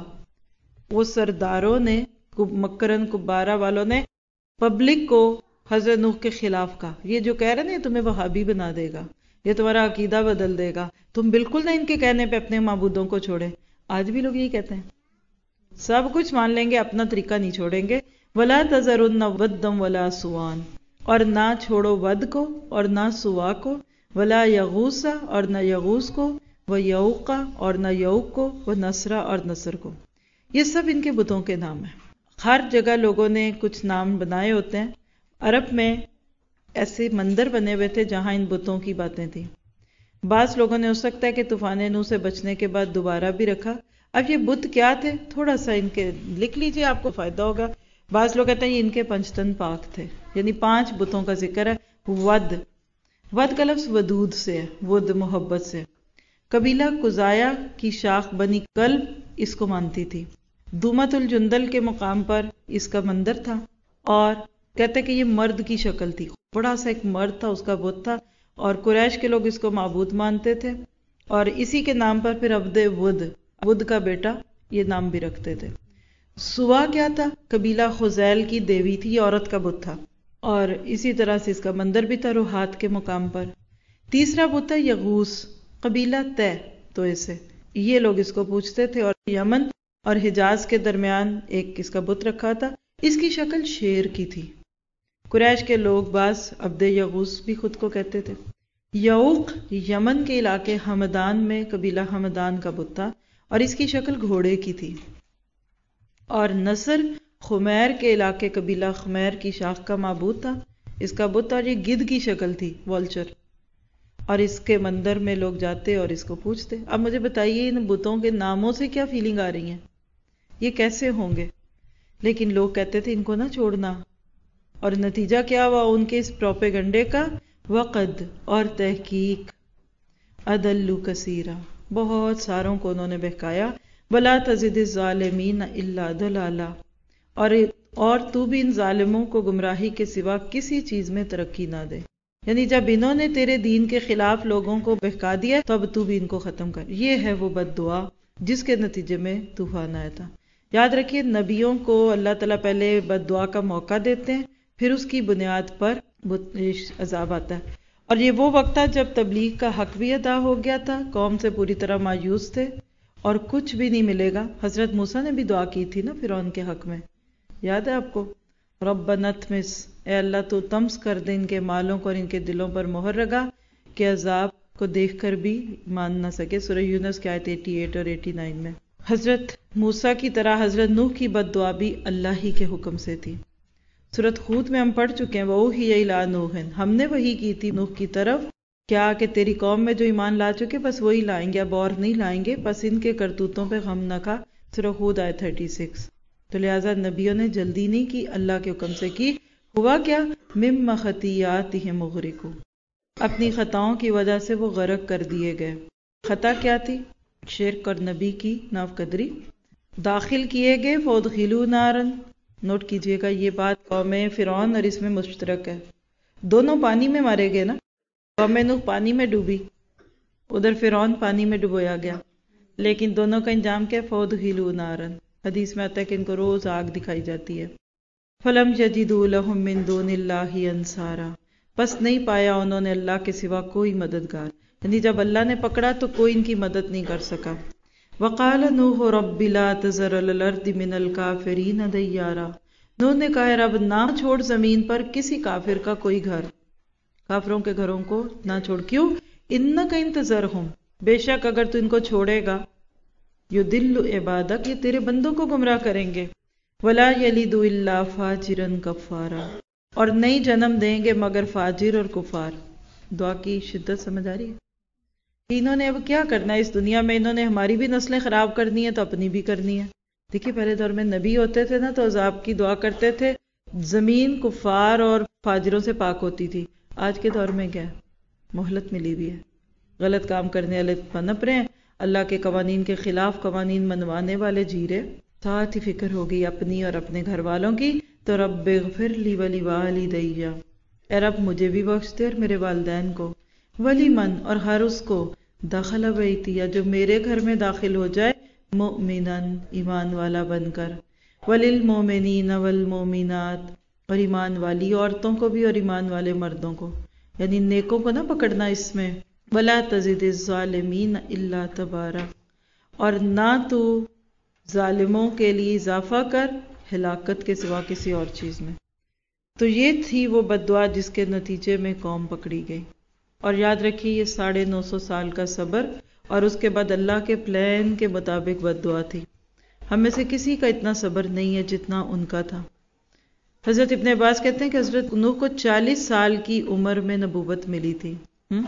S1: وہ سرداروں نے، مکرن کبارہ والوں نے پبلک کو حضرت نوح کے خلاف کہا۔ یہ جو کہہ رہے ہیں تمہیں وہابی بنا دے گا، یہ تمہارا عقیدہ بدل دے گا، تم بالکل نہ ان کے کہنے پہ اپنے معبودوں کو چھوڑے۔ آج بھی لوگ یہی کہتے ہیں، سب کچھ مان لیں گے، اپنا طریقہ نہیں چھوڑیں گے۔ وَلَا تَذَرُنَّ وَدًّا وَلَا سُوَاعًا، اور نہ چھوڑو ود کو اور نہ سوا کو، وَلَا يَغُوثَ اور نہ یغوث کو، وَيَعُوقَ اور نہ یعوق کو، وَنَسْرَ اور نصر کو۔ یہ سب ان کے بتوں کے نام ہیں۔ ہر جگہ لوگوں نے کچھ نام بنائے ہوتے ہیں۔ عرب میں ایسے مندر بنے ہوئے تھے جہاں ان بتوں کی باتیں تھیں۔ بعض لوگوں نے ہو سکتا ہے کہ طوفان نوح سے بچنے کے بعد دوبارہ بھی رکھا۔ اب یہ بت کیا تھے تھوڑا سا ان کے لکھ لیجئے، آپ کو فائدہ ہوگا۔ بعض لوگ کہتے ہیں یہ ان کے پنجتن پاک تھے، یعنی پانچ بتوں کا ذکر ہے۔ ود ود کا لفظ ودود سے ہے، ود محبت سے۔ قبیلہ قزایا کی شاخ بنی کلب اس کو مانتی تھی۔ دومت الجندل کے مقام پر اس کا مندر تھا، اور کہتے کہ یہ مرد کی شکل تھی، بڑا سا ایک مرد تھا، اس کا بت تھا، اور قریش کے لوگ اس کو معبود مانتے تھے، اور اسی کے نام پر پھر عبد ود، ود کا بیٹا، یہ نام بھی رکھتے تھے۔ سوا کیا تھا؟ قبیلہ خزیل کی دیوی تھی، یہ عورت کا بت تھا، اور اسی طرح سے اس کا مندر بھی تھا روحات کے مقام پر۔ تیسرا بت ہے یغوس، قبیلہ تے تو اسے یہ لوگ اس کو پوچھتے تھے، اور یمن اور حجاز کے درمیان ایک اس کا بت رکھا تھا، اس کی شکل شیر کی تھی۔ قریش کے لوگ بعض عبد یغوس بھی خود کو کہتے تھے۔ یعوق یمن کے علاقے ہمدان میں قبیلہ ہمدان کا بت تھا، اور اس کی شکل گھوڑے کی تھی۔ اور نصر خمیر کے علاقے قبیلہ خمیر کی شاخ کا معبود تھا، اس کا بت، اور یہ گدھ کی شکل تھی، والچر، اور اس کے مندر میں لوگ جاتے اور اس کو پوچھتے۔ اب مجھے بتائیے ان بتوں کے ناموں سے کیا فیلنگ آ رہی ہیں؟ یہ کیسے ہوں گے؟ لیکن لوگ کہتے تھے ان کو نہ چھوڑنا، اور نتیجہ کیا ہوا ان کے اس پروپیگنڈے کا؟ وقد اور تحقیق اضلوا کثیرا، بہت ساروں کو انہوں نے بہکایا۔ ولا تزد الظالمین الا ضلالا، اور اور تو بھی ان ظالموں کو گمراہی کے سوا کسی چیز میں ترقی نہ دے، یعنی جب انہوں نے تیرے دین کے خلاف لوگوں کو بہکا دیا تو اب تو بھی ان کو ختم کر۔ یہ ہے وہ بد دعا جس کے نتیجے میں طوفان آیا تھا۔ یاد رکھیے نبیوں کو اللہ تعالیٰ پہلے بد دعا کا موقع دیتے ہیں، پھر اس کی بنیاد پر عذاب آتا ہے۔ اور یہ وہ وقت تھا جب تبلیغ کا حق بھی ادا ہو گیا تھا، قوم سے پوری طرح مایوس تھے، اور کچھ بھی نہیں ملے گا۔ حضرت موسیٰ نے بھی دعا کی تھی نا فرعون کے حق میں، یاد ہے آپ کو؟ ربنا اطمس، اے اللہ تو طمس کر دے ان کے مالوں کو اور ان کے دلوں پر مہر لگا کہ عذاب کو دیکھ کر بھی مان نہ سکے۔ سورہ یونس کی آیت اٹھاسی اور نناسی میں۔ حضرت موسیٰ کی طرح حضرت نوح کی بد دعا بھی اللہ ہی کے حکم سے تھی۔ سورۃ ہود میں ہم پڑھ چکے ہیں، وَأُوحِیَ إِلَىٰ نُوحٍ، ہم نے وحی کی تھی نوح کی طرف، کیا کہ تیری قوم میں جو ایمان لا چکے بس وہی لائیں گے، اب اور نہیں لائیں گے، بس ان کے کرتوتوں پہ غم نہ کھا۔ سورہ ہود آیت چھتیس۔ تو لہٰذا نبیوں نے جلدی نہیں کی، اللہ کے حکم سے کی۔ ہوا کیا؟ مِمَّ خَطِیَّاتِهِمْ مُغْرِقُونَ، اپنی خطاؤں کی وجہ سے وہ غرق کر دیے گئے۔ خطا کیا تھی؟ شرک اور نبی کی ناوقدری۔ داخل کیے گئے فَأُدْخِلُوا نَارًا، نوٹ کیجئے گا یہ بات قوم فرعون اور اس میں مشترک ہے، دونوں پانی میں مارے گئے نا، قوم نوح پانی میں ڈوبی، ادھر فرعون پانی میں ڈبویا گیا، لیکن دونوں کا انجام کیا؟ فَأُدْخِلُوا نَارًا، حدیث میں آتا ہے کہ ان کو روز آگ دکھائی جاتی ہے۔ فَلَمْ يَجِدُوا لَهُم مِّن دُونِ اللَّهِ أَنصَارًا، بس نہیں پایا انہوں نے اللہ کے سوا کوئی مددگار، یعنی جب اللہ نے پکڑا تو کوئی ان کی مدد نہیں کر سکا۔ وَقَالَ نُوحُ رَبِّ لَا تَذَرْ عَلَى الْأَرْضِ مِنَ الْكَافِرِينَ دَيَّارًا، نوح نے کہا ہے رب نہ چھوڑ زمین پر کسی کافر کا کوئی گھر، کافروں کے گھروں کو نہ چھوڑ۔ کیوں؟ اِنَّكَ إِن تَذَرْهُمْ، بے شک اگر تو ان کو چھوڑے گا، يُضِلُّ عِبَادَكَ، یہ تیرے بندوں کو گمراہ کریں گے، وَلَا يَلِدُ إِلَّا فَاجِرًا كَفَّارًا، اور نہیں جنم دیں گے مگر فاجر اور کفار۔ دعا کی شدت سمجھ آ رہی ہے؟ انہوں نے اب کیا کرنا ہے اس دنیا میں؟ انہوں نے ہماری بھی نسلیں خراب کرنی ہے تو اپنی بھی کرنی ہے۔ دیکھیے پہلے دور میں نبی ہوتے تھے نا تو عذاب کی دعا کرتے تھے، زمین کفار اور فاجروں سے پاک ہوتی تھی۔ آج کے دور میں کیا ہے؟ مہلت ملی بھی ہے، غلط کام کرنے والے پنپ رہے ہیں، اللہ کے قوانین کے خلاف قوانین منوانے والے جی رہے۔ ساتھ ہی فکر ہوگی اپنی اور اپنے گھر والوں کی، تو رب اغفر لی ولی والدی، اے رب مجھے بھی بخش دے اور میرے والدین کو، ولی من اور ہر اس کو دخل بیتی جو میرے گھر میں داخل ہو جائے مؤمنن ایمان والا بن کر، وللمؤمنین والمؤمنات اور ایمان والی عورتوں کو بھی اور ایمان والے مردوں کو، یعنی نیکوں کو نہ پکڑنا اس میں۔ ولا تزد الظالمین الا تبارا، اور نہ تو ظالموں کے لیے اضافہ کر ہلاکت کے سوا کسی اور چیز میں۔ تو یہ تھی وہ بد دعا جس کے نتیجے میں قوم پکڑی گئی۔ اور یاد رکھیے یہ ساڑھے نو سو سال کا صبر اور اس کے بعد اللہ کے پلان کے مطابق بد دعا تھی۔ ہم میں سے کسی کا اتنا صبر نہیں ہے جتنا ان کا تھا۔ حضرت ابن عباس کہتے ہیں کہ حضرت نوح کو چالیس سال کی عمر میں نبوت ملی تھی۔ ہم؟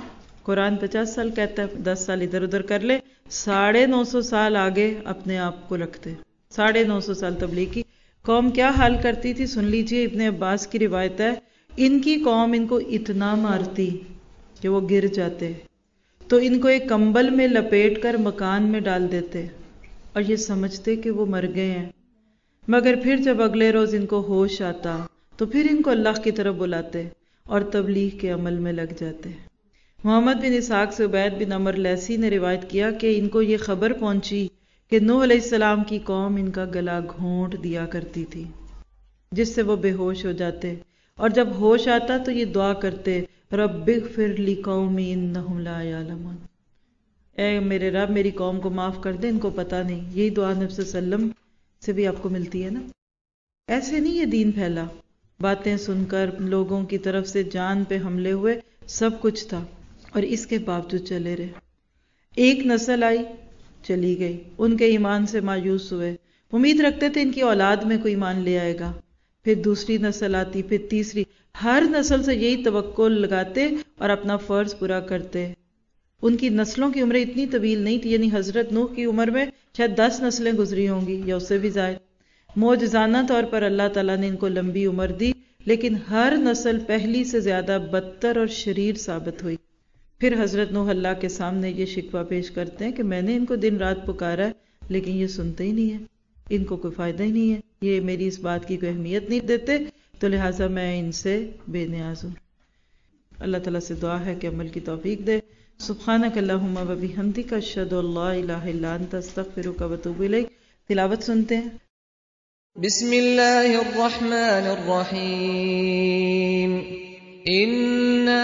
S1: कुरान पचास साल कहता है, दस साल इधर उधर कर ले, साढ़े नौ सौ साल आगे अपने आप को रखते। साढ़े नौ सौ साल तबलीग की कौम क्या हाल करती थी सुन लीजिए। इब्ने अब्बास की रिवायत है, इनकी कौम इनको इतना मारती कि वो गिर जाते, तो इनको एक कंबल में लपेट कर मकान में डाल देते और ये समझते कि वो मर गए हैं। मगर फिर जब अगले रोज इनको होश आता तो फिर इनको अल्लाह की तरफ बुलाते और तबलीग के अमल में लग जाते। मोहम्मद बिन इसहाक से उबैद बिन अमर लैसी ने रिवायत किया कि इनको ये खबर पहुंची कि नूह अलैहिस्सलाम की कौम इनका गला घोंट दिया करती थी, जिससे वो बेहोश हो जाते। और जब होश आता तो ये दुआ करते, रब्बिग़फिर ली कौमी इन्नहुम ला यअलमून, ऐ मेरे रब मेरी कौम को माफ कर दे, इनको पता नहीं। यही दुआ नबी सल्लल्लाहु अलैहि वसल्लम से भी आपको मिलती है ना। ऐसे नहीं ये दीन फैला, बातें सुनकर लोगों की तरफ से जान पे हमले हुए, सब कुछ था और इसके बावजूद चले रहे। एक नस्ल आई चली गई, उनके ईमान से मायूस हुए, उम्मीद रखते थे इनकी औलाद में कोई ईमान ले आएगा। फिर दूसरी नस्ल आती, फिर तीसरी, हर नस्ल से यही तवक्को लगाते और अपना फर्ज पूरा करते। उनकी नस्लों की उम्रें इतनी तवील नहीं थी, यानी हजरत नूह की उम्र में शायद दस नस्लें गुजरी होंगी या उससे भी ज्यादा। मौजज़ाना तौर पर अल्लाह ताला ने इनको लंबी उम्र दी, लेकिन हर नस्ल पहली से ज्यादा बदतर और शरीर साबित हुई। फिर हजरत नूह अल्लाह के सामने ये शिकवा पेश करते हैं कि मैंने इनको दिन रात पुकारा है, लेकिन ये सुनते ही नहीं है, इनको कोई फायदा ही नहीं है, ये मेरी इस बात की कोई अहमियत नहीं देते, तो लिहाजा मैं इनसे बेनियाज हूं। अल्लाह ताला से दुआ है कि अमल की तौफीक दे। सुब्हानक अल्लाहुम्मा व बिहम्दिका अशहदु अल्ला इलाहा इल्ला अंता अस्तगफिरुका व अतूबु इलैक। तिलावत सुनते हैं।
S2: बिस्मिल्लाहिर रहमानिर रहीम। इन्ना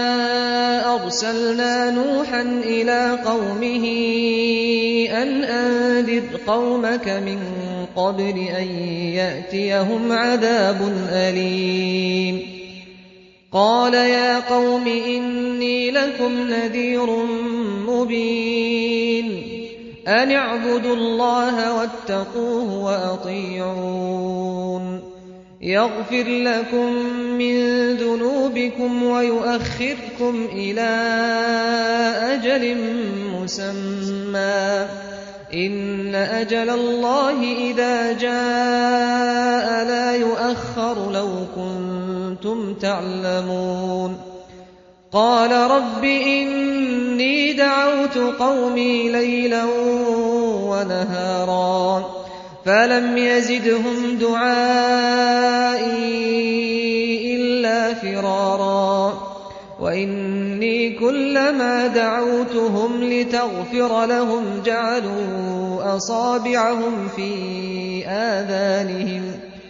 S2: अरसलना नूहन इला कौमिही अन अंदिर कौमक मिन क़ब्ल अन यअतियहुम अज़ाबुन अलीम। क़ाल या क़ौम इन्नी लकुम नज़ीरुम मुबीन अन अअ्बुदुल्लाह वत्तक़ूहु व अतीऊन यग़फिर लकुम मिन ज़ुनूबिकुम व युअख़्खिरकुम इला अजलिन मुसम्मा इन्न अजलल्लाहि इज़ा जाअ ला युअख़्खरु लौ कुन्तुम तअलमून। क़ाल रब्ब इन्नी दअवतु क़ौमी लैला व नहारा फलम यज़िदहुम दुआई इल्ला फ़िरारा वइन्नी कुल्लमा दअवतुहुम लितग़फिर लहुम जअलू असाबिअहुम फ़ी आज़ानिहिम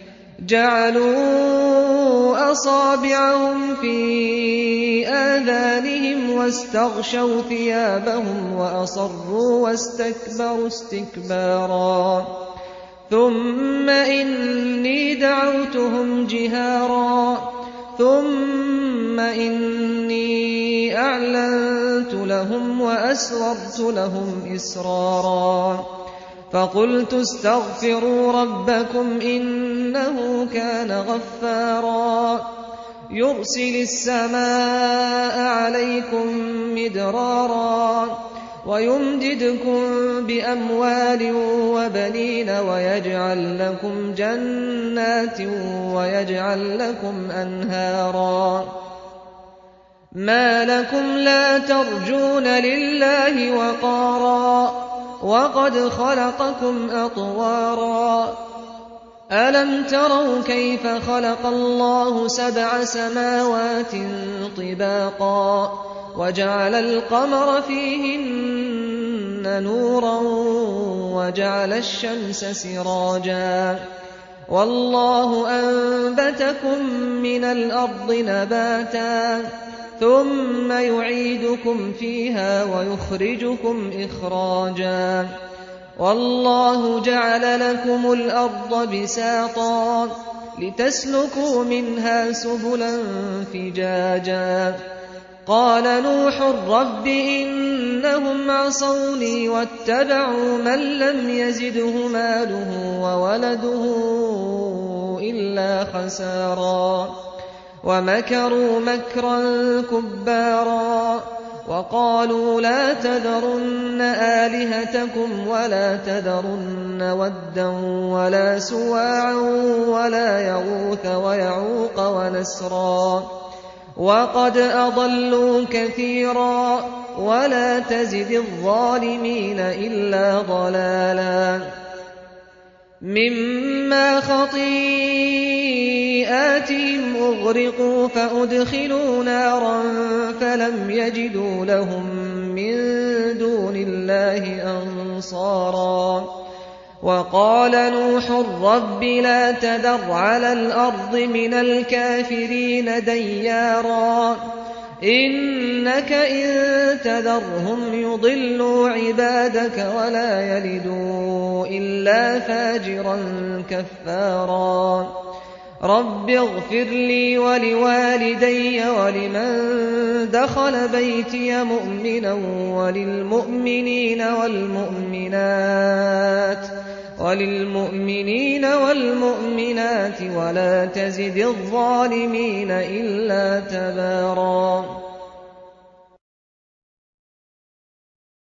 S2: जअलू असाबिअहुम फ़ी आज़ानिहिम वस्तग़शव थियाबहुम वअसर्रू वस्तकबरू इस्तिकबारा ثم إني دعوتهم جهارا ثم إني أعلنت لهم وأسررت لهم إسرارا فقلت استغفروا ربكم إنه كان غفارا يرسل السماء عليكم مدرارا ويمددكم بأموال وبنين ويجعل لكم جنات ويجعل لكم أنهارا ما لكم لا ترجون لله وقارا وقد خلقكم أطوارا ألم تروا كيف خلق الله سبع سماوات طباقا وجعل القمر فيهن نورا وجعل الشمس سراجا والله أنبتكم من الأرض نباتا ثم يعيدكم فيها ويخرجكم إخراجا والله جعل لكم الأرض بساطا لتسلكوا منها سبلا فجاجا قال نوح رب إنهم عصوني واتبعوا من لم يزده ماله وولده إلا خسارا ومكروا مكرا كبارا وقالوا لا تذرن آلهتكم ولا تذرن ودا ولا سواعا ولا يغوث ويعوق ونسرا وقد أضلوا كثيرا ولا تزد الظالمين إلا ضلالا مما خطيئاتهم أغرقوا فأدخلوا نارا فلم يجدوا لهم من دون الله أنصارا وقال نوح رب لا تذر على الأرض من الكافرين ديارا إنك إن تذرهم يضلوا عبادك ولا يلدوا إلا فاجرا كفارا رب اغفر لي ولوالدي ولمن دخل بيتي مؤمنا وللمؤمنين والمؤمنات وللمؤمنين والمؤمنات ولا تزد الظالمين إلا تبارا